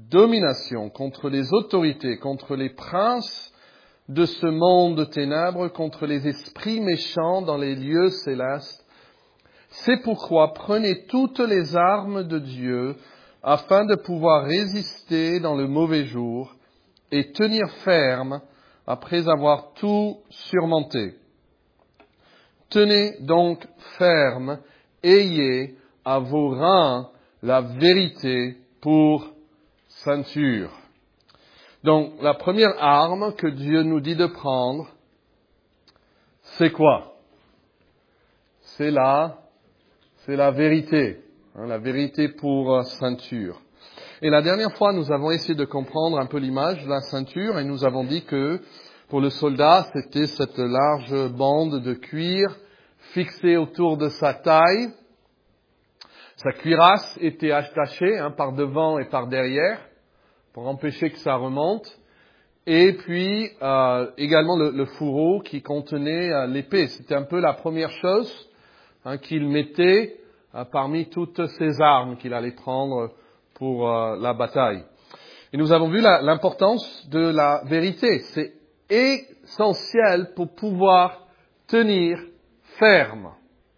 domination, contre les autorités, contre les princes de ce monde de ténèbres, contre les esprits méchants dans les lieux célestes. C'est pourquoi prenez toutes les armes de Dieu afin de pouvoir résister dans le mauvais jour et tenir ferme après avoir tout surmonté. Tenez donc ferme, ayez à vos reins la vérité pour ceinture. Donc, la première arme que Dieu nous dit de prendre, c'est quoi? C'est la vérité. La vérité pour ceinture. Et la dernière fois, nous avons essayé de comprendre un peu l'image de la ceinture et nous avons dit que pour le soldat, c'était cette large bande de cuir fixée autour de sa taille. Sa cuirasse était attachée par devant et par derrière pour empêcher que ça remonte. Et puis également le fourreau qui contenait l'épée. C'était un peu la première chose qu'il mettait parmi toutes ces armes qu'il allait prendre pour la bataille. Et nous avons vu l'importance de la vérité. C'est essentiel pour pouvoir tenir ferme.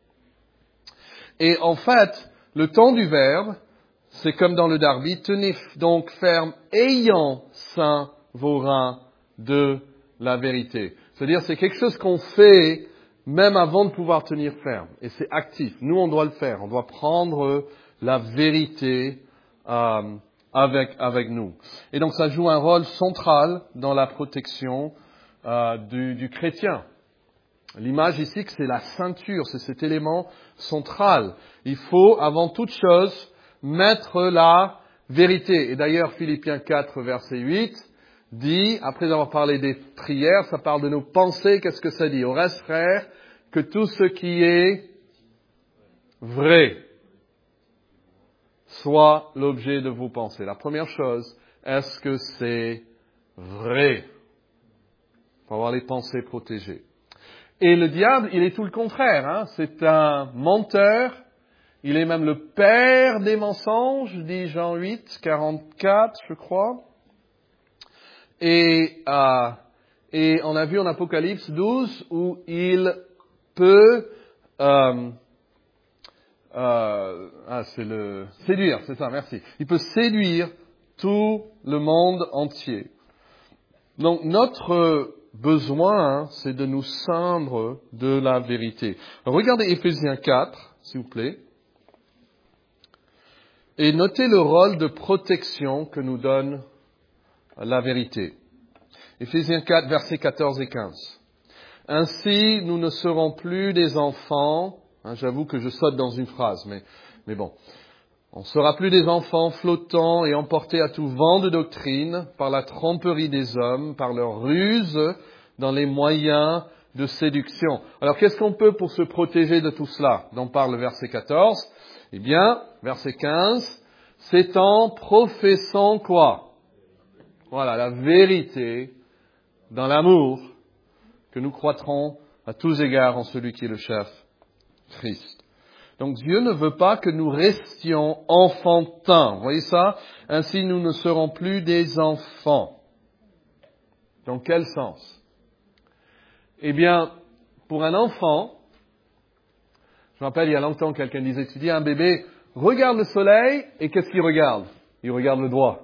Et en fait, le temps du verbe, c'est comme dans le Darby, tenez donc ferme, ayant saint vos reins de la vérité. C'est-à-dire, c'est quelque chose qu'on fait même avant de pouvoir tenir ferme. Et c'est actif. Nous, on doit le faire. On doit prendre la vérité avec nous. Et donc, ça joue un rôle central dans la protection du chrétien. L'image ici, que c'est la ceinture, c'est cet élément central. Il faut, avant toute chose, mettre la vérité. Et d'ailleurs, Philippiens 4, verset 8, dit, après avoir parlé des prières, ça parle de nos pensées, qu'est-ce que ça dit? Au reste, frères, que tout ce qui est vrai soit l'objet de vos pensées. La première chose, est-ce que c'est vrai? Il faut avoir les pensées protégées. Et le diable, il est tout le contraire. C'est un menteur. Il est même le père des mensonges, dit Jean 8, 44, je crois. Et on a vu en Apocalypse 12 où il peut séduire, c'est ça, merci. Il peut séduire tout le monde entier. Donc notre besoin, c'est de nous ceindre de la vérité. Regardez Éphésiens 4, s'il vous plaît. Et notez le rôle de protection que nous donne la vérité. Éphésiens 4, versets 14 et 15. Ainsi, nous ne serons plus des enfants. J'avoue que je saute dans une phrase, mais bon. On ne sera plus des enfants flottants et emportés à tout vent de doctrine par la tromperie des hommes, par leur ruse dans les moyens de séduction. Alors, qu'est-ce qu'on peut pour se protéger de tout cela, dont parle le verset 14? Eh bien, verset 15, c'est en professant quoi? Voilà, la vérité dans l'amour que nous croîtrons à tous égards en celui qui est le chef, Christ. Donc Dieu ne veut pas que nous restions enfantins. Vous voyez ça? Ainsi, nous ne serons plus des enfants. Dans quel sens? Eh bien, pour un enfant, je me rappelle, il y a longtemps, quelqu'un disait, tu dis à un bébé, regarde le soleil, et qu'est-ce qu'il regarde? Il regarde le doigt.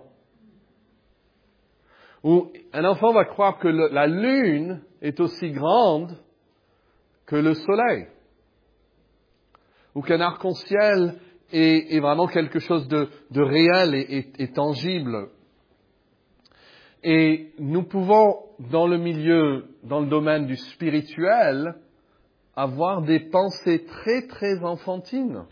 Ou un enfant va croire que la lune est aussi grande que le soleil. Ou qu'un arc-en-ciel est vraiment quelque chose de réel et tangible. Et nous pouvons, dans le domaine du spirituel, avoir des pensées très, très enfantines.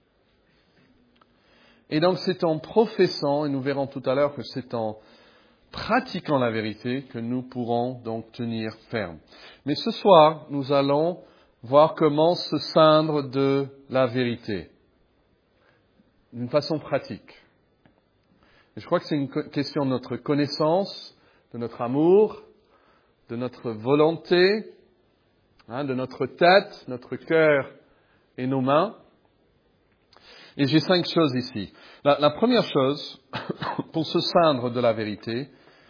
Et donc c'est en professant, et nous verrons tout à l'heure que c'est en pratiquant la vérité que nous pourrons donc tenir ferme. Mais ce soir, nous allons voir comment se ceindre de la vérité, d'une façon pratique. Et je crois que c'est une question de notre connaissance, de notre amour, de notre volonté, de notre tête, notre cœur et nos mains. Et j'ai 5 choses ici. La première chose, pour se ceindre de la vérité,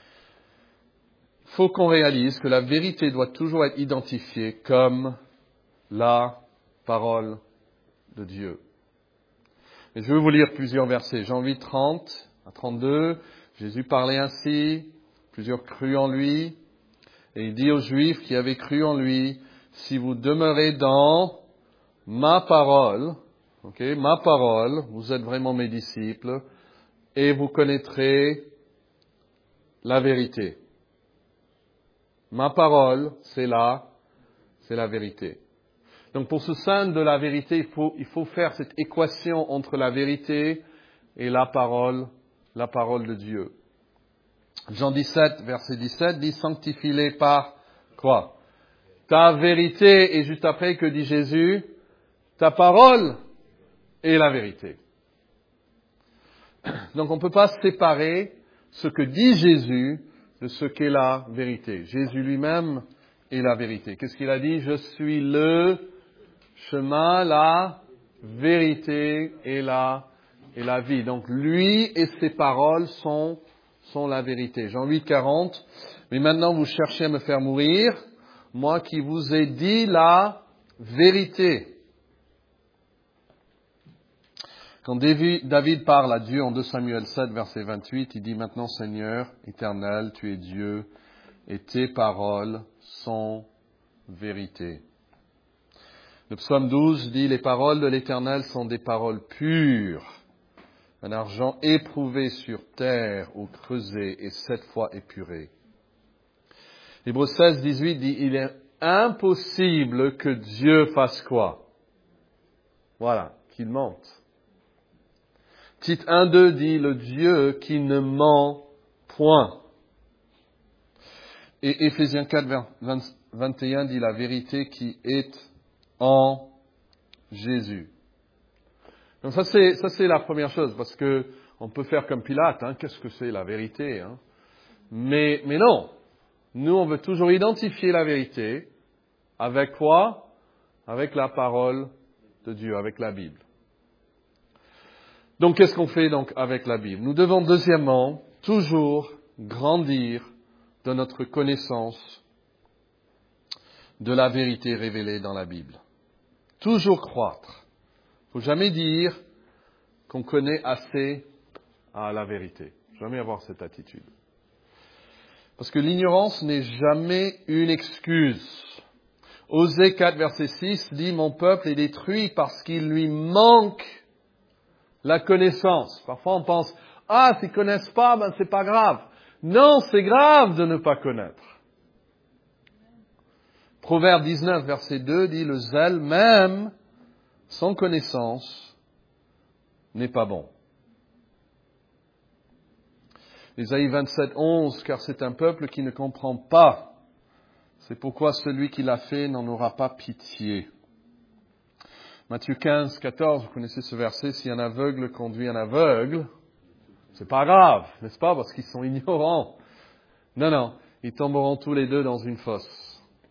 il faut qu'on réalise que la vérité doit toujours être identifiée comme la parole de Dieu. Et je vais vous lire plusieurs versets. Jean 8, 30 à 32, Jésus parlait ainsi, plusieurs crurent en lui, et il dit aux Juifs qui avaient cru en lui, si vous demeurez dans ma parole, ma parole, vous êtes vraiment mes disciples, et vous connaîtrez la vérité. Ma parole, c'est la vérité. Donc pour se ceindre de la vérité, il faut faire cette équation entre la vérité et la parole de Dieu. Jean 17, verset 17, dit « Sanctifie-les par quoi? Ta vérité. » Et juste après, que dit Jésus? Ta parole est la vérité. Donc on ne peut pas séparer ce que dit Jésus de ce qu'est la vérité. Jésus lui-même est la vérité. Qu'est-ce qu'il a dit? Je suis le chemin, la vérité et la vie. Donc lui et ses paroles sont la vérité. Jean 8, 40. Mais maintenant vous cherchez à me faire mourir, moi qui vous ai dit la vérité. Quand David parle à Dieu en 2 Samuel 7, verset 28, il dit « Maintenant, Seigneur éternel, tu es Dieu, et tes paroles sont vérité. » Le psaume 12 dit « Les paroles de l'Éternel sont des paroles pures, un argent éprouvé sur terre ou creusé et 7 fois épuré. » Hébreux 16, 18 dit « Il est impossible que Dieu fasse quoi? » Voilà, qu'il mente. Tite 1, 2 dit « Le Dieu qui ne ment point. » Et Éphésiens 4, 21 dit « La vérité qui est en Jésus. » Donc ça c'est la première chose, parce que on peut faire comme Pilate, qu'est-ce que c'est la vérité, mais non, nous on veut toujours identifier la vérité avec quoi? Avec la parole de Dieu, avec la Bible. Donc qu'est-ce qu'on fait donc avec la Bible? Nous devons deuxièmement toujours grandir dans notre connaissance de la vérité révélée dans la Bible. Toujours croître. Il ne faut jamais dire qu'on connaît assez à la vérité. Jamais avoir cette attitude. Parce que l'ignorance n'est jamais une excuse. Osée 4, verset 6 dit « Mon peuple est détruit parce qu'il lui manque la connaissance. » Parfois on pense « Ah, s'ils ne connaissent pas, c'est pas grave. » Non, c'est grave de ne pas connaître. Proverbe 19, verset 2 dit « Le zèle même sans connaissance n'est pas bon. » Ésaïe 27, 11 « Car c'est un peuple qui ne comprend pas. C'est pourquoi celui qui l'a fait n'en aura pas pitié. » Matthieu 15, 14, vous connaissez ce verset, « Si un aveugle conduit un aveugle, c'est pas grave, n'est-ce pas, parce qu'ils sont ignorants. Non, ils tomberont tous les deux dans une fosse. »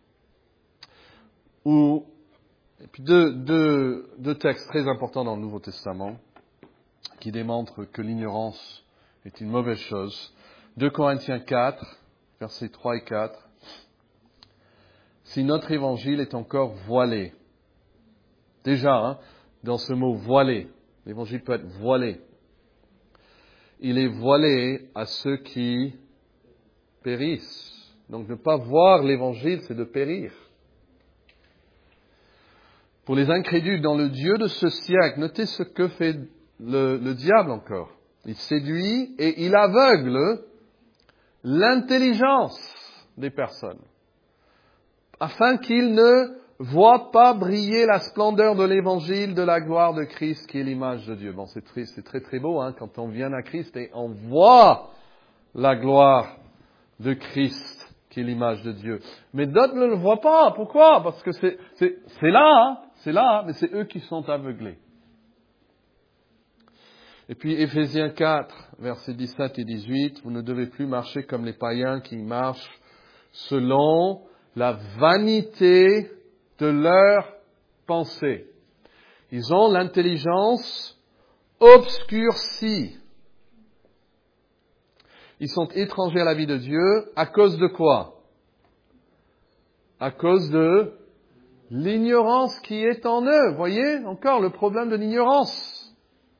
Et puis deux textes très importants dans le Nouveau Testament qui démontrent que l'ignorance est une mauvaise chose. 2 Corinthiens 4, versets 3 et 4. « Si notre évangile est encore voilé, » déjà, dans ce mot voilé, l'évangile peut être voilé. Il est voilé à ceux qui périssent. Donc ne pas voir l'évangile, c'est de périr. Pour les incrédules, dans le Dieu de ce siècle, notez ce que fait le diable encore. Il séduit et il aveugle l'intelligence des personnes, afin qu'ils ne voient pas briller la splendeur de l'évangile de la gloire de Christ, qui est l'image de Dieu. Bon, c'est très très beau quand on vient à Christ et on voit la gloire de Christ, qui est l'image de Dieu. Mais d'autres ne le voient pas. Pourquoi? Parce que c'est là, mais c'est eux qui sont aveuglés. Et puis Éphésiens 4, versets 17 et 18, « Vous ne devez plus marcher comme les païens qui marchent selon la vanité de leurs pensées. » Ils ont l'intelligence obscurcis. Ils sont étrangers à la vie de Dieu à cause de quoi? À cause de l'ignorance qui est en eux. Voyez, encore le problème de l'ignorance.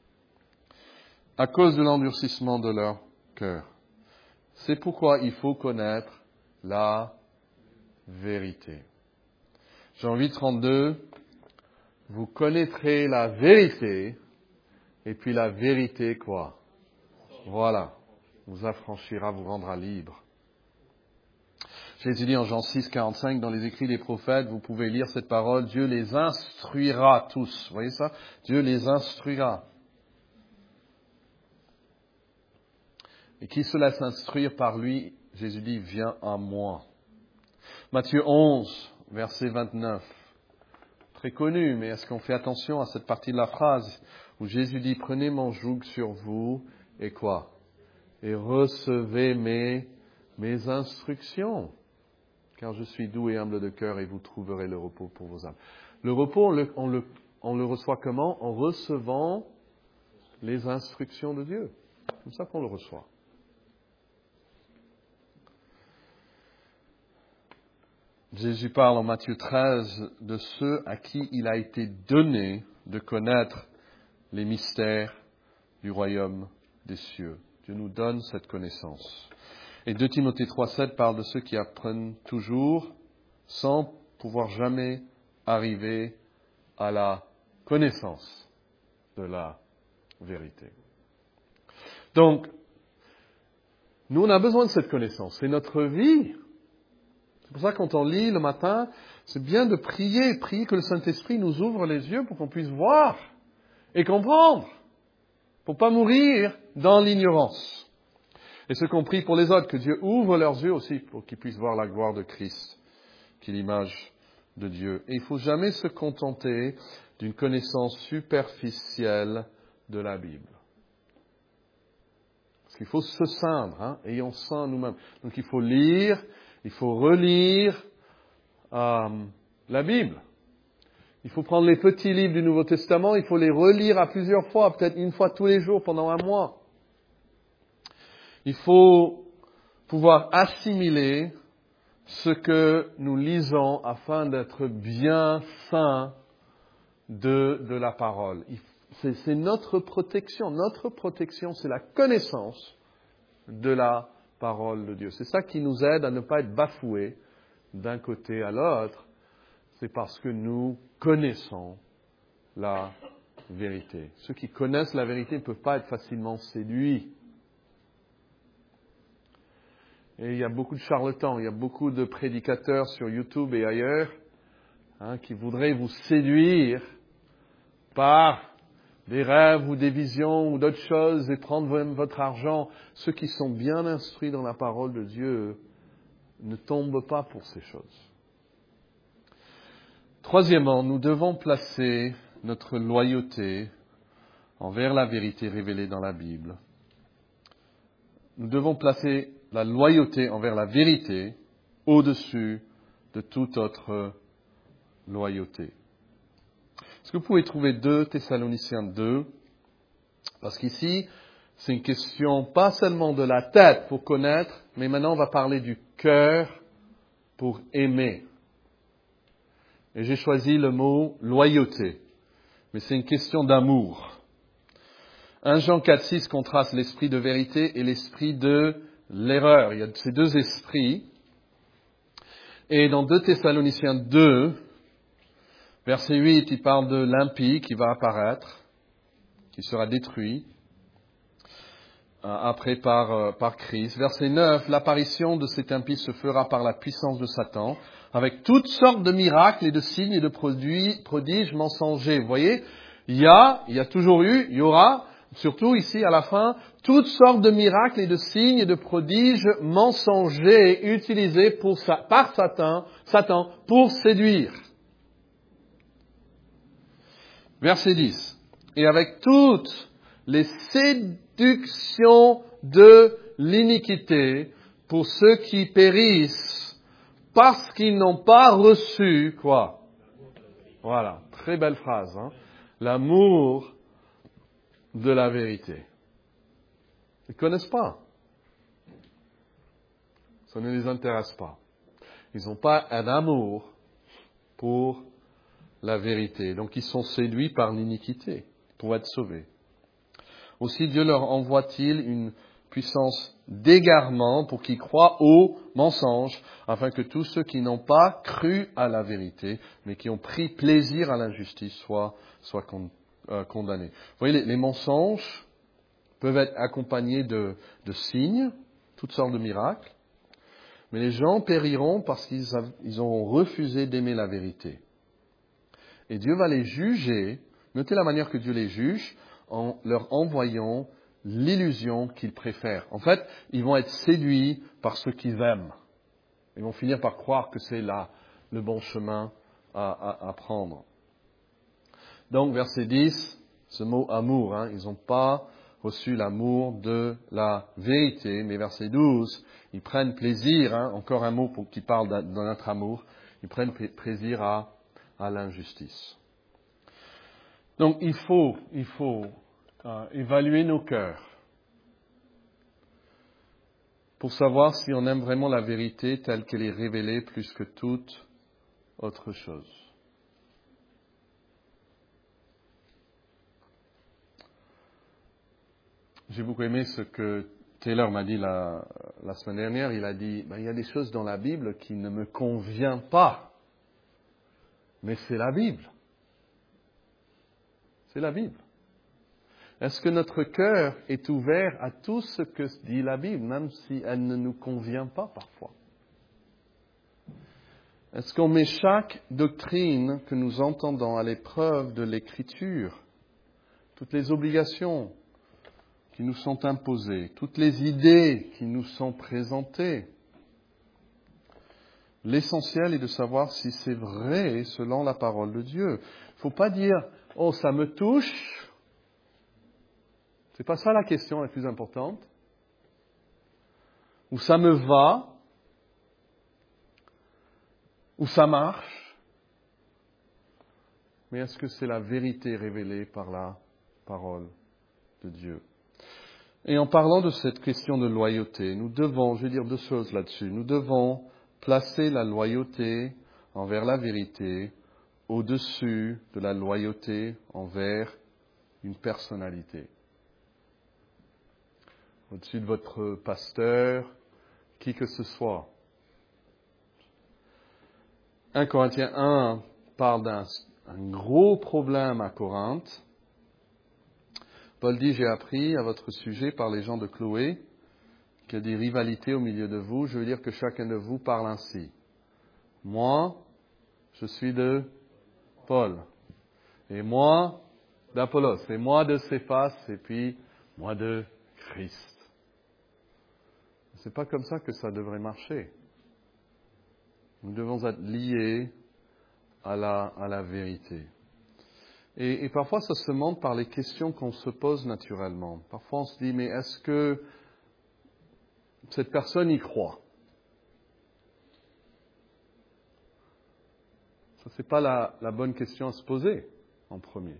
À cause de l'endurcissement de leur cœur. C'est pourquoi il faut connaître la vérité. Jean 8:32, vous connaîtrez la vérité, et puis la vérité quoi? Voilà, vous affranchira, vous rendra libre. Jésus dit en Jean 6:45, dans les écrits des prophètes, vous pouvez lire cette parole, Dieu les instruira tous. Vous voyez ça? Dieu les instruira. Et qui se laisse instruire par lui, Jésus dit, viens à moi. Matthieu 11, verset 29. Très connu, mais est-ce qu'on fait attention à cette partie de la phrase où Jésus dit, prenez mon joug sur vous, et quoi? Et recevez mes instructions. Car je suis doux et humble de cœur et vous trouverez le repos pour vos âmes. Le repos, on le reçoit comment? En recevant les instructions de Dieu. C'est comme ça qu'on le reçoit. Jésus parle en Matthieu 13 de ceux à qui il a été donné de connaître les mystères du royaume des cieux. Dieu nous donne cette connaissance. Et 2 Timothée 3:7 parle de ceux qui apprennent toujours sans pouvoir jamais arriver à la connaissance de la vérité. Donc, nous on a besoin de cette connaissance. C'est notre vie. C'est pour ça que quand on lit le matin, c'est bien de prier que le Saint-Esprit nous ouvre les yeux pour qu'on puisse voir et comprendre, pour pas mourir dans l'ignorance. Et ce qu'on prie pour les autres, que Dieu ouvre leurs yeux aussi pour qu'ils puissent voir la gloire de Christ, qui est l'image de Dieu. Et il ne faut jamais se contenter d'une connaissance superficielle de la Bible. Parce qu'il faut se ceindre, ayons saint nous-mêmes. Donc il faut lire, il faut relire la Bible. Il faut prendre les petits livres du Nouveau Testament, il faut les relire à plusieurs fois, peut-être une fois tous les jours pendant un mois. Il faut pouvoir assimiler ce que nous lisons afin d'être bien saints de la parole. C'est notre protection. Notre protection, c'est la connaissance de la parole de Dieu. C'est ça qui nous aide à ne pas être bafoués d'un côté à l'autre. C'est parce que nous connaissons la vérité. Ceux qui connaissent la vérité ne peuvent pas être facilement séduits. Et il y a beaucoup de charlatans, il y a beaucoup de prédicateurs sur YouTube et ailleurs qui voudraient vous séduire par des rêves ou des visions ou d'autres choses et prendre votre argent. Ceux qui sont bien instruits dans la parole de Dieu ne tombent pas pour ces choses. Troisièmement, nous devons placer notre loyauté envers la vérité révélée dans la Bible. Nous devons placer la loyauté envers la vérité au-dessus de toute autre loyauté. Est-ce que vous pouvez trouver 2 Thessaloniciens 2? Parce qu'ici, c'est une question pas seulement de la tête pour connaître, mais maintenant on va parler du cœur pour aimer. Et j'ai choisi le mot loyauté, mais c'est une question d'amour. 1 Jean 4:6 contraste l'esprit de vérité et l'esprit de l'erreur. Il y a ces deux esprits. Et dans 2 Thessaloniciens 2, verset 8, il parle de l'impie qui va apparaître, qui sera détruit après par Christ. Verset 9, l'apparition de cet impie se fera par la puissance de Satan, avec toutes sortes de miracles et de signes et de prodiges mensongers. Vous voyez, il y a toujours eu, il y aura, surtout ici à la fin, toutes sortes de miracles et de signes et de prodiges mensongers utilisés par Satan pour séduire. Verset 10. Et avec toutes les séductions de l'iniquité pour ceux qui périssent parce qu'ils n'ont pas reçu quoi? Voilà, très belle phrase. L'amour de la vérité. Ils ne connaissent pas. Ça ne les intéresse pas. Ils n'ont pas un amour pour la vérité. Donc ils sont séduits par l'iniquité pour être sauvés. Aussi Dieu leur envoie-t-il une puissance d'égarement pour qu'ils croient aux mensonges, afin que tous ceux qui n'ont pas cru à la vérité, mais qui ont pris plaisir à l'injustice, soient condamnés. Vous voyez, les mensonges peuvent être accompagnés de signes, toutes sortes de miracles, mais les gens périront parce qu'ils auront refusé d'aimer la vérité. Et Dieu va les juger, notez la manière que Dieu les juge, en leur envoyant l'illusion qu'ils préfèrent. En fait, ils vont être séduits par ce qu'ils aiment. Ils vont finir par croire que c'est le bon chemin à prendre. Donc, verset 10, ce mot amour, ils n'ont pas reçu l'amour de la vérité, mais verset 12, ils prennent plaisir, encore un mot qui parle de notre amour, ils prennent plaisir à l'injustice. Donc, il faut évaluer nos cœurs pour savoir si on aime vraiment la vérité telle qu'elle est révélée plus que toute autre chose. J'ai beaucoup aimé ce que Taylor m'a dit la semaine dernière. Il a dit, il y a des choses dans la Bible qui ne me conviennent pas, mais c'est la Bible. C'est la Bible. Est-ce que notre cœur est ouvert à tout ce que dit la Bible, même si elle ne nous convient pas parfois? Est-ce qu'on met chaque doctrine que nous entendons à l'épreuve de l'Écriture, toutes les obligations qui nous sont imposées, toutes les idées qui nous sont présentées? L'essentiel est de savoir si c'est vrai selon la parole de Dieu. Il ne faut pas dire « Oh, ça me touche ». C'est pas ça la question la plus importante. Ou ça me va, ou ça marche. Mais est-ce que c'est la vérité révélée par la parole de Dieu? Et en parlant de cette question de loyauté, nous devons, je vais dire deux choses là-dessus, nous devons placer la loyauté envers la vérité au-dessus de la loyauté envers une personnalité. Au-dessus de votre pasteur, qui que ce soit. 1 Corinthiens 1 parle d'un gros problème à Corinthe. Paul dit, j'ai appris à votre sujet par les gens de Chloé qu'il y a des rivalités au milieu de vous. Je veux dire que chacun de vous parle ainsi. Moi, je suis de Paul. Et moi, d'Apollos. Et moi de Céphas. Et puis, moi de Christ. C'est pas comme ça que ça devrait marcher. Nous devons être liés à la vérité. Et parfois, ça se montre par les questions qu'on se pose naturellement. Parfois, on se dit, mais est-ce que cette personne y croit? Ça, c'est pas la bonne question à se poser en premier.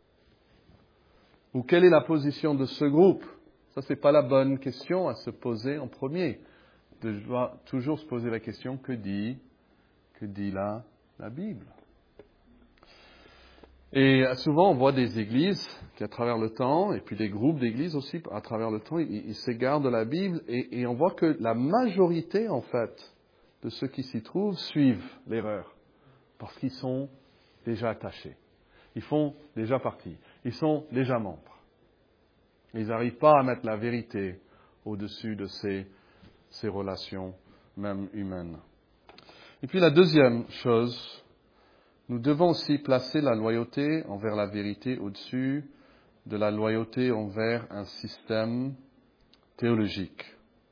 Ou quelle est la position de ce groupe? Ça, c'est pas la bonne question à se poser en premier. De toujours se poser la question, que dit la Bible? Et souvent, on voit des églises qui, à travers le temps, et puis des groupes d'églises aussi, à travers le temps, ils s'égarent de la Bible, et on voit que la majorité, en fait, de ceux qui s'y trouvent suivent l'erreur, parce qu'ils sont déjà attachés. Ils font déjà partie. Ils sont déjà membres. Ils n'arrivent pas à mettre la vérité au-dessus de ces relations, même humaines. Et puis la deuxième chose, nous devons aussi placer la loyauté envers la vérité au-dessus de la loyauté envers un système théologique.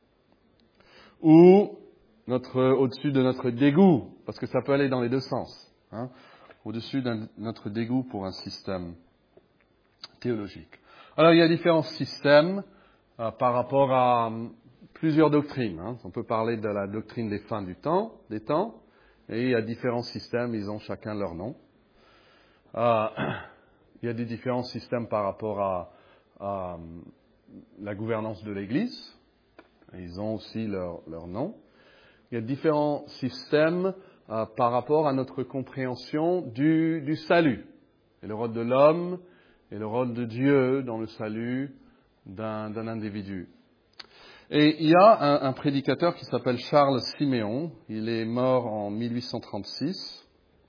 Ou au-dessus de notre dégoût, parce que ça peut aller dans les deux sens, au-dessus de notre dégoût pour un système théologique. Alors il y a différents systèmes par rapport à plusieurs doctrines. On peut parler de la doctrine des fins des temps. Et il y a différents systèmes, ils ont chacun leur nom. Il y a des différents systèmes par rapport la gouvernance de l'Église. Ils ont aussi leur nom. Il y a différents systèmes par rapport à notre compréhension du salut. Et le rôle de l'homme et le rôle de Dieu dans le salut d'un individu. Et il y a un prédicateur qui s'appelle Charles Siméon. Il est mort en 1836.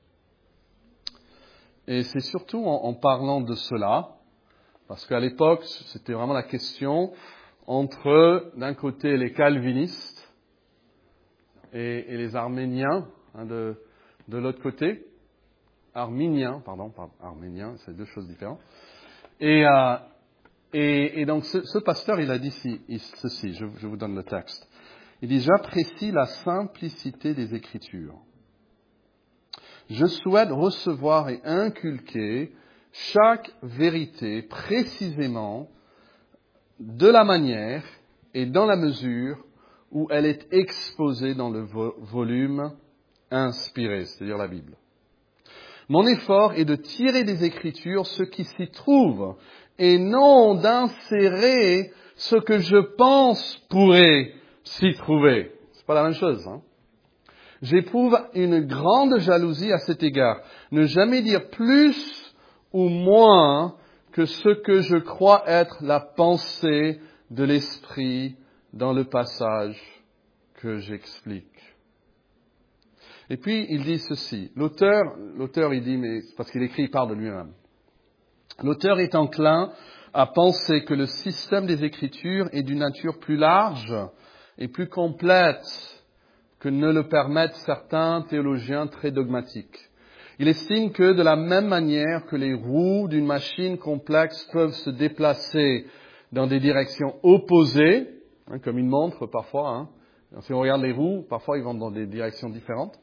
Et c'est surtout en parlant de cela, parce qu'à l'époque, c'était vraiment la question entre, d'un côté, les calvinistes et les arméniens, de l'autre côté. Arméniens, c'est deux choses différentes. Et donc, ce pasteur, il a dit ceci, je vous donne le texte. Il dit, j'apprécie la simplicité des Écritures. Je souhaite recevoir et inculquer chaque vérité précisément de la manière et dans la mesure où elle est exposée dans le volume inspiré, c'est-à-dire la Bible. Mon effort est de tirer des Écritures ce qui s'y trouve et non d'insérer ce que je pense pourrait s'y trouver. C'est pas la même chose, hein? J'éprouve une grande jalousie à cet égard. Ne jamais dire plus ou moins que ce que je crois être la pensée de l'Esprit dans le passage que j'explique. Et puis, il dit ceci. L'auteur, il dit, mais parce qu'il écrit, il parle de lui-même. L'auteur est enclin à penser que le système des Écritures est d'une nature plus large et plus complète que ne le permettent certains théologiens très dogmatiques. Il estime que de la même manière que les roues d'une machine complexe peuvent se déplacer dans des directions opposées, comme une montre parfois, si on regarde les roues, parfois ils vont dans des directions différentes,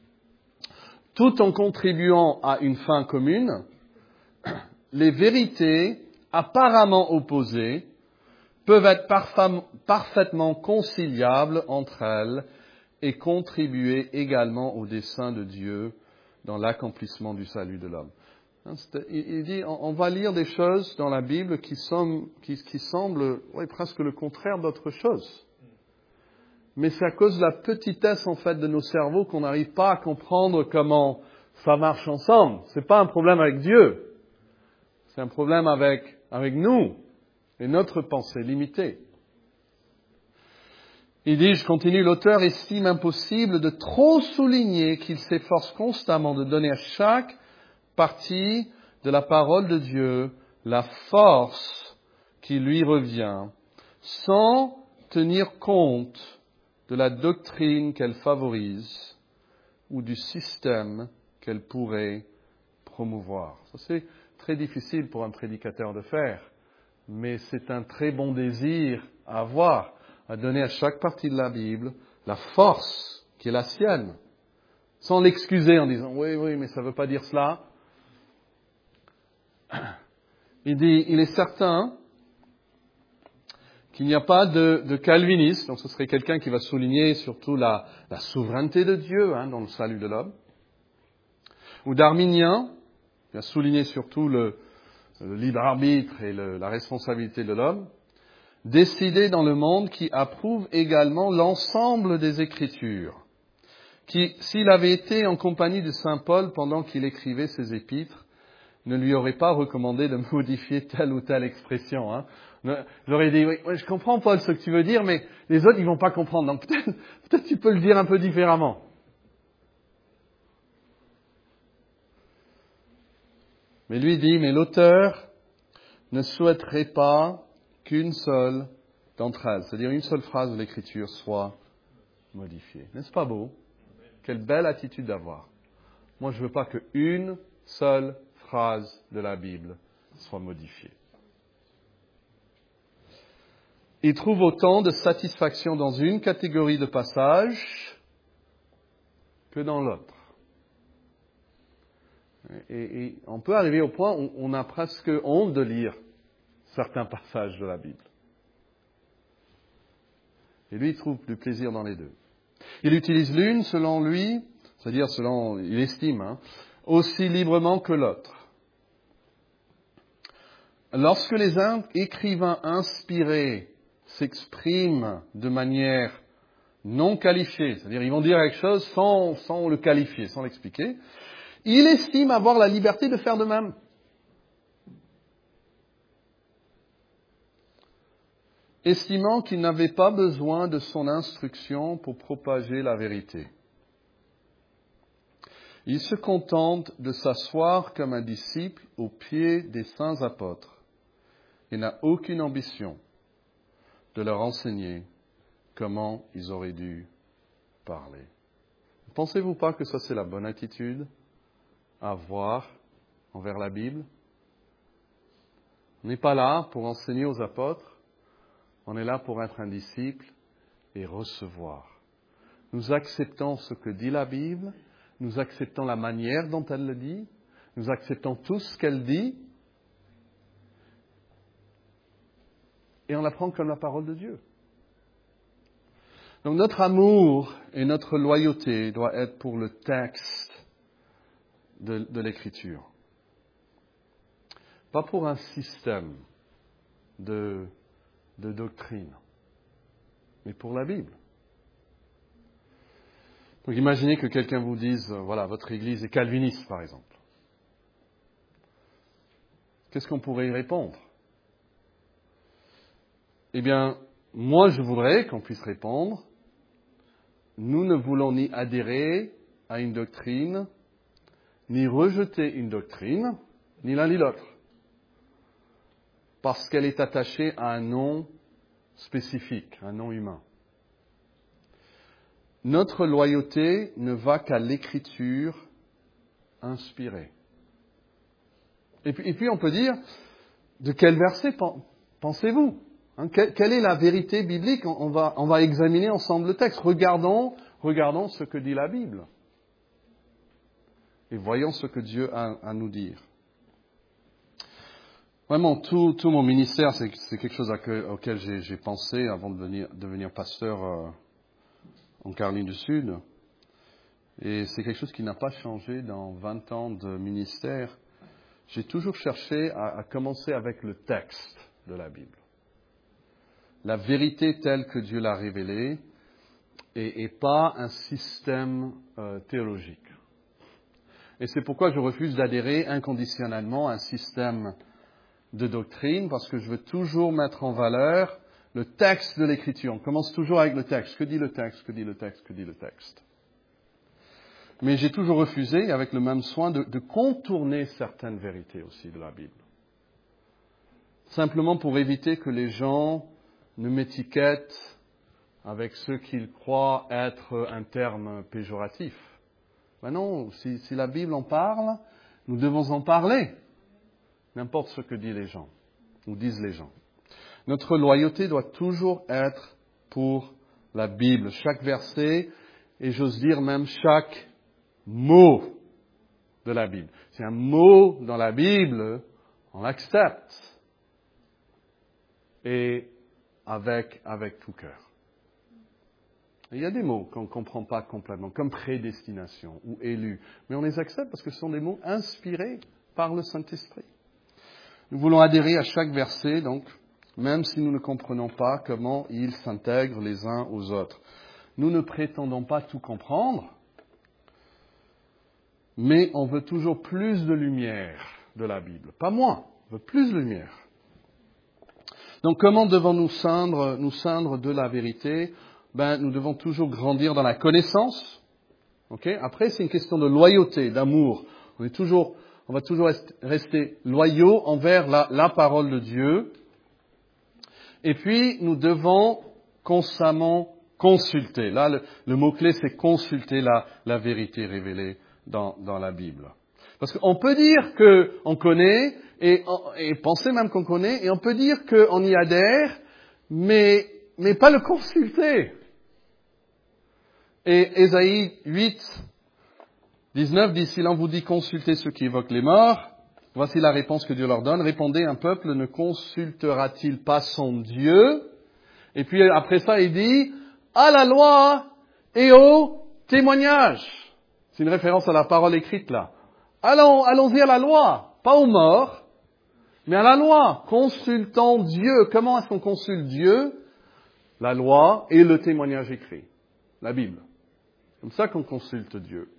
tout en contribuant à une fin commune, les vérités apparemment opposées peuvent être parfaitement conciliables entre elles et contribuer également au dessein de Dieu dans l'accomplissement du salut de l'homme. Il dit, on va lire des choses dans la Bible qui semblent presque le contraire d'autre chose. Mais c'est à cause de la petitesse, en fait, de nos cerveaux qu'on n'arrive pas à comprendre comment ça marche ensemble. C'est pas un problème avec Dieu. C'est un problème avec nous et notre pensée limitée. Il dit, je continue, l'auteur estime impossible de trop souligner qu'il s'efforce constamment de donner à chaque partie de la parole de Dieu la force qui lui revient, sans tenir compte de la doctrine qu'elle favorise ou du système qu'elle pourrait promouvoir. Ça, c'est très difficile pour un prédicateur de faire, mais c'est un très bon désir à avoir, à donner à chaque partie de la Bible la force qui est la sienne, sans l'excuser en disant « oui, mais ça ne veut pas dire cela ». Il dit « il est certain qu'il n'y a pas de calviniste, donc ce serait quelqu'un qui va souligner surtout la souveraineté de Dieu dans le salut de l'homme, ou d'arménien, qui va souligner surtout le libre arbitre et la responsabilité de l'homme, décidé dans le monde qui approuve également l'ensemble des Écritures, qui, s'il avait été en compagnie de saint Paul pendant qu'il écrivait ses épîtres, ne lui aurait pas recommandé de modifier telle ou telle expression. J'aurais dit, oui, je comprends Paul ce que tu veux dire, mais les autres, ils vont pas comprendre. Donc peut-être tu peux le dire un peu différemment. Mais lui dit, mais l'auteur ne souhaiterait pas qu'une seule d'entre elles, c'est-à-dire une seule phrase de l'Écriture, soit modifiée. N'est-ce pas beau? Quelle belle attitude d'avoir. Moi, je ne veux pas qu'une seule phrase de la Bible soit modifiée. Il trouve autant de satisfaction dans une catégorie de passages que dans l'autre. Et on peut arriver au point où on a presque honte de lire certains passages de la Bible. Et lui, il trouve du plaisir dans les deux. Il utilise l'une selon lui, c'est-à-dire il estime, aussi librement que l'autre. lorsque les écrivains inspirés s'expriment de manière non qualifiée, c'est-à-dire ils vont dire quelque chose sans le qualifier, sans l'expliquer, il estime avoir la liberté de faire de même. Estimant qu'il n'avait pas besoin de son instruction pour propager la vérité. Il se contente de s'asseoir comme un disciple aux pieds des saints apôtres et n'a aucune ambition de leur enseigner comment ils auraient dû parler. Ne pensez-vous pas que ça c'est la bonne attitude à avoir envers la Bible? On n'est pas là pour enseigner aux apôtres, on est là pour être un disciple et recevoir. Nous acceptons ce que dit la Bible, nous acceptons la manière dont elle le dit, nous acceptons tout ce qu'elle dit, et on la prend comme la parole de Dieu. Donc notre amour et notre loyauté doit être pour le texte de l'Écriture. Pas pour un système de doctrine, mais pour la Bible. Donc imaginez que quelqu'un vous dise, voilà, votre église est calviniste, par exemple. Qu'est-ce qu'on pourrait y répondre? Eh bien, moi je voudrais qu'on puisse répondre, nous ne voulons ni adhérer à une doctrine, ni rejeter une doctrine, ni l'un ni l'autre. Parce qu'elle est attachée à un nom spécifique, un nom humain. Notre loyauté ne va qu'à l'écriture inspirée. Et puis on peut dire, de quel verset pensez-vous? Quelle est la vérité biblique? On va examiner ensemble le texte. Regardons ce que dit la Bible. Et voyons ce que Dieu a à nous dire. Vraiment, tout mon ministère, c'est quelque chose auquel j'ai pensé avant de devenir pasteur en Caroline du Sud. Et c'est quelque chose qui n'a pas changé dans 20 ans de ministère. J'ai toujours cherché à commencer avec le texte de la Bible. La vérité telle que Dieu l'a révélée et pas un système théologique. Et c'est pourquoi je refuse d'adhérer inconditionnellement à un système de doctrine, parce que je veux toujours mettre en valeur le texte de l'Écriture. On commence toujours avec le texte. Que dit le texte? Que dit le texte? Que dit le texte? Mais j'ai toujours refusé, avec le même soin, de contourner certaines vérités aussi de la Bible. Simplement pour éviter que les gens ne m'étiquettent avec ce qu'ils croient être un terme péjoratif. Ben non, si la Bible en parle, nous devons en parler. N'importe ce que disent les gens, ou disent les gens. Notre loyauté doit toujours être pour la Bible. Chaque verset, et j'ose dire même chaque mot de la Bible. C'est un mot dans la Bible, on l'accepte. Et avec tout cœur. Il y a des mots qu'on ne comprend pas complètement, comme prédestination ou élu. Mais on les accepte parce que ce sont des mots inspirés par le Saint-Esprit. Nous voulons adhérer à chaque verset, donc, même si nous ne comprenons pas comment ils s'intègrent les uns aux autres. Nous ne prétendons pas tout comprendre, mais on veut toujours plus de lumière de la Bible. Pas moins, on veut plus de lumière. Donc comment devons-nous nous ceindre de la vérité? Nous devons toujours grandir dans la connaissance. Okay? Après, c'est une question de loyauté, d'amour. On va toujours rester loyaux envers la parole de Dieu. Et puis, nous devons constamment consulter. Là, le mot-clé, c'est consulter la vérité révélée dans la Bible. Parce qu'on peut dire qu'on connaît, et penser même qu'on connaît, et on peut dire qu'on y adhère, mais pas le consulter. Et Ésaïe 8, 19 dit, si l'on vous dit consultez ceux qui évoquent les morts, voici la réponse que Dieu leur donne. Répondez, un peuple ne consultera-t-il pas son Dieu? Et puis après ça, il dit, à la loi et au témoignage. C'est une référence à la parole écrite là. Allons-y à la loi, pas aux morts. mais à la loi, consultant Dieu. Comment est-ce qu'on consulte Dieu? La loi et le témoignage écrit, la Bible. C'est comme ça qu'on consulte Dieu.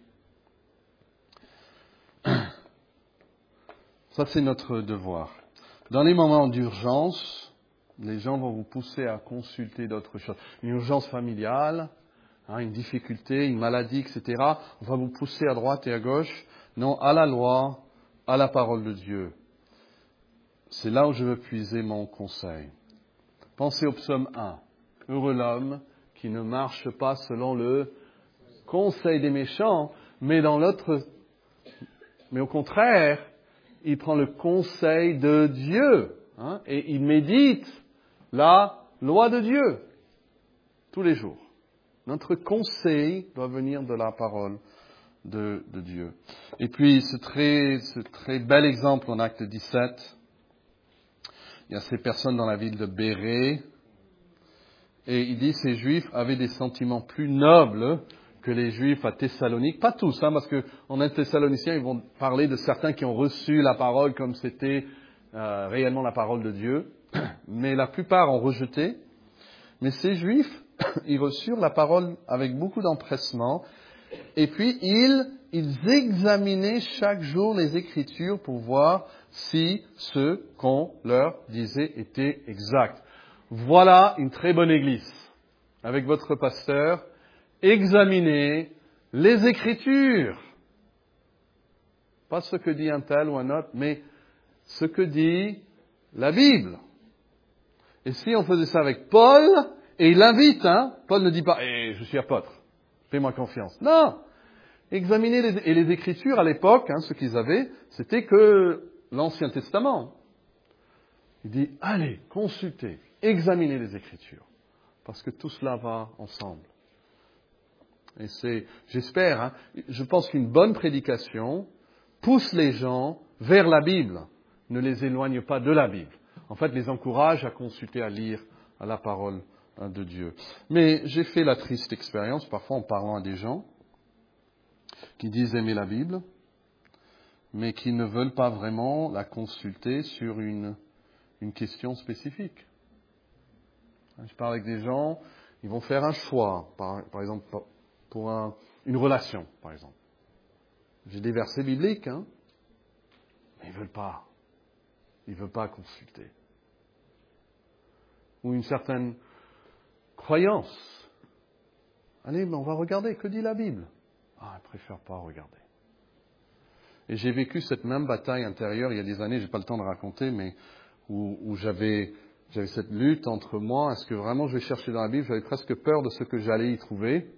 Ça, c'est notre devoir. Dans les moments d'urgence, les gens vont vous pousser à consulter d'autres choses. Une urgence familiale, une difficulté, une maladie, etc. On va vous pousser à droite et à gauche. Non, à la loi, à la parole de Dieu. C'est là où je veux puiser mon conseil. Pensez au psaume 1. Heureux l'homme qui ne marche pas selon le conseil des méchants, mais au contraire, il prend le conseil de Dieu, et il médite la loi de Dieu tous les jours. Notre conseil doit venir de la parole de Dieu. Et puis, ce très bel exemple en Acte 17, il y a ces personnes dans la ville de Bérée, et il dit ces Juifs avaient des sentiments plus nobles que les Juifs à Thessalonique. Pas tous, parce qu'en un Thessaloniciens, ils vont parler de certains qui ont reçu la parole comme c'était réellement la parole de Dieu. Mais la plupart ont rejeté. Mais ces Juifs, ils reçurent la parole avec beaucoup d'empressement. Et puis, ils examinaient chaque jour les Écritures pour voir si ce qu'on leur disait était exact. Voilà une très bonne église. Avec votre pasteur, examinez les Écritures. Pas ce que dit un tel ou un autre, mais ce que dit la Bible. Et si on faisait ça avec Paul, et il l'invite, Paul ne dit pas, je suis apôtre, fais-moi confiance. Non! Examinez les Écritures à l'époque, ce qu'ils avaient, c'était que l'Ancien Testament. Il dit, allez, consultez, examinez les Écritures, parce que tout cela va ensemble. Et j'espère, je pense qu'une bonne prédication pousse les gens vers la Bible, ne les éloigne pas de la Bible. En fait, les encourage à consulter, à lire à la parole de Dieu. Mais j'ai fait la triste expérience, parfois en parlant à des gens qui disent aimer la Bible, mais qui ne veulent pas vraiment la consulter sur une question spécifique. Je parle avec des gens, ils vont faire un choix, par exemple, pour une relation, par exemple. J'ai des versets bibliques, mais ils veulent pas. Ils veulent pas consulter. Ou une certaine croyance. Allez, mais on va regarder, que dit la Bible? Ils préfèrent pas regarder. Et j'ai vécu cette même bataille intérieure il y a des années, j'ai pas le temps de raconter, mais où j'avais cette lutte entre moi, est-ce que vraiment je vais chercher dans la Bible? J'avais presque peur de ce que j'allais y trouver.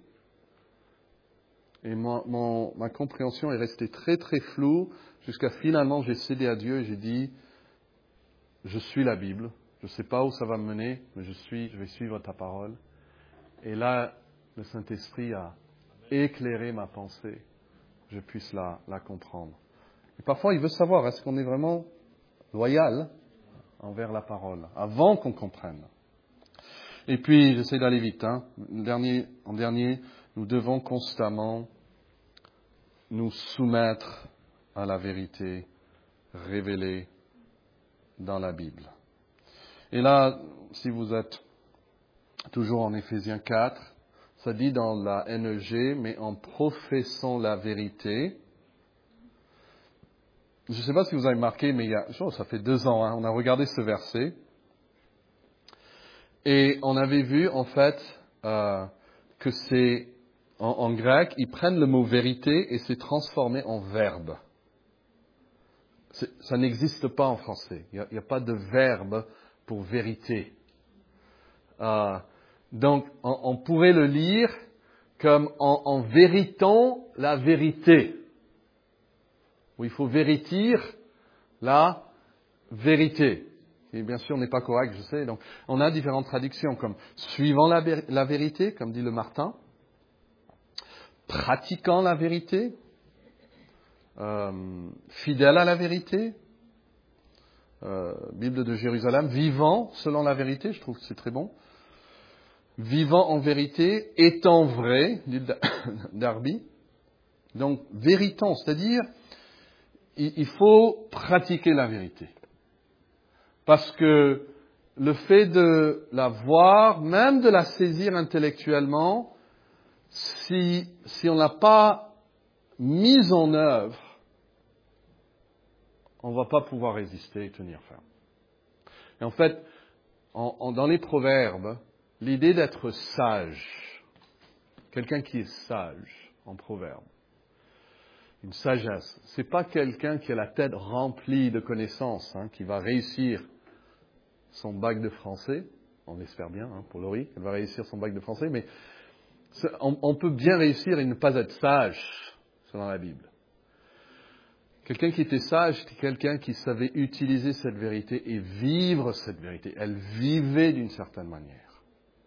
Et ma compréhension est restée très très floue, jusqu'à finalement j'ai cédé à Dieu et j'ai dit, je suis la Bible, je ne sais pas où ça va me mener, mais je vais suivre ta parole. Et là, le Saint-Esprit a éclairé ma pensée, que je puisse la comprendre. Et parfois, il veut savoir, est-ce qu'on est vraiment loyal envers la parole, avant qu'on comprenne. Et puis, j'essaie d'aller vite. En dernier, nous devons constamment nous soumettre à la vérité révélée dans la Bible. Et là, si vous êtes toujours en Éphésiens 4, ça dit dans la NEG, mais en professant la vérité. Je ne sais pas si vous avez remarqué, mais ça fait 2 ans, on a regardé ce verset. Et on avait vu, en fait, que c'est, en grec, ils prennent le mot vérité et c'est transformé en verbe. Ça n'existe pas en français. Il n'y a pas de verbe pour vérité. Donc, on pourrait le lire comme en véritant la vérité. Où il faut véritir la vérité. Et bien sûr, n'est pas correct, je sais. Donc, on a différentes traductions comme suivant la vérité, comme dit le Martin, pratiquant la vérité, fidèle à la vérité, Bible de Jérusalem, vivant selon la vérité, je trouve que c'est très bon. Vivant en vérité, étant vrai, dit Darby. Donc, véritant, c'est-à-dire, il faut pratiquer la vérité. Parce que le fait de la voir, même de la saisir intellectuellement, si on n'a pas mise en œuvre, on ne va pas pouvoir résister et tenir ferme. Et en fait, dans les proverbes, l'idée d'être sage, quelqu'un qui est sage en proverbe, une sagesse, c'est pas quelqu'un qui a la tête remplie de connaissances, qui va réussir son bac de français, on l'espère bien pour Laurie, elle va réussir son bac de français, mais on peut bien réussir et ne pas être sage, selon la Bible. Quelqu'un qui était sage, c'était quelqu'un qui savait utiliser cette vérité et vivre cette vérité. Elle vivait d'une certaine manière.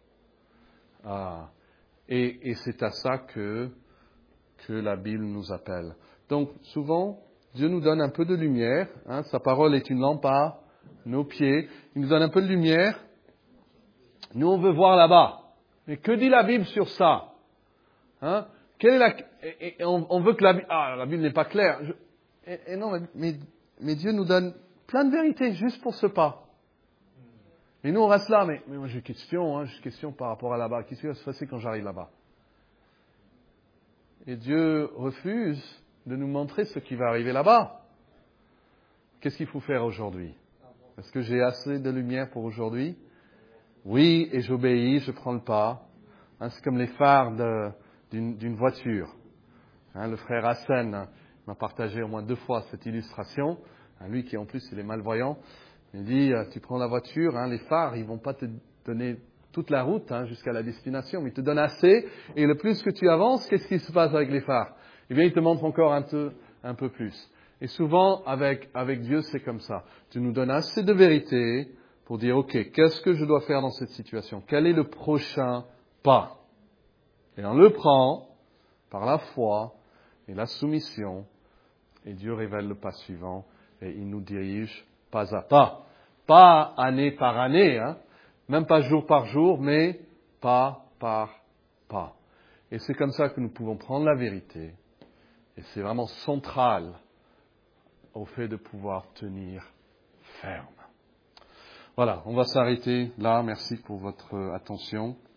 Et c'est à ça que la Bible nous appelle. Donc, souvent, Dieu nous donne un peu de lumière. Sa parole est une lampe à nos pieds. Il nous donne un peu de lumière. Nous, on veut voir là-bas. Mais que dit la Bible sur ça? Quelle est on veut que la Bible n'est pas claire. Et non, mais Dieu nous donne plein de vérités juste pour ce pas. Et nous, on reste là. Mais moi, j'ai une question par rapport à là-bas. Qu'est-ce qui va se passer quand j'arrive là-bas? Et Dieu refuse de nous montrer ce qui va arriver là-bas. Qu'est-ce qu'il faut faire aujourd'hui? Est-ce que j'ai assez de lumière pour aujourd'hui? Oui, et j'obéis, je prends le pas. C'est comme les phares d'une voiture. Le frère Hassan m'a partagé au moins 2 fois cette illustration. Lui qui en plus il est malvoyant, il dit, tu prends la voiture, les phares, ils vont pas te donner toute la route jusqu'à la destination, mais ils te donnent assez, et le plus que tu avances, qu'est-ce qui se passe avec les phares? Eh bien, ils te montrent encore un peu plus. Et souvent, avec Dieu, c'est comme ça. Tu nous donnes assez de vérité pour dire, ok, qu'est-ce que je dois faire dans cette situation? Quel est le prochain pas? Et on le prend par la foi et la soumission, et Dieu révèle le pas suivant, et il nous dirige pas à pas. Pas année par année, même pas jour par jour, mais pas par pas. Et c'est comme ça que nous pouvons prendre la vérité, et c'est vraiment central au fait de pouvoir tenir ferme. Voilà, on va s'arrêter là. Merci pour votre attention.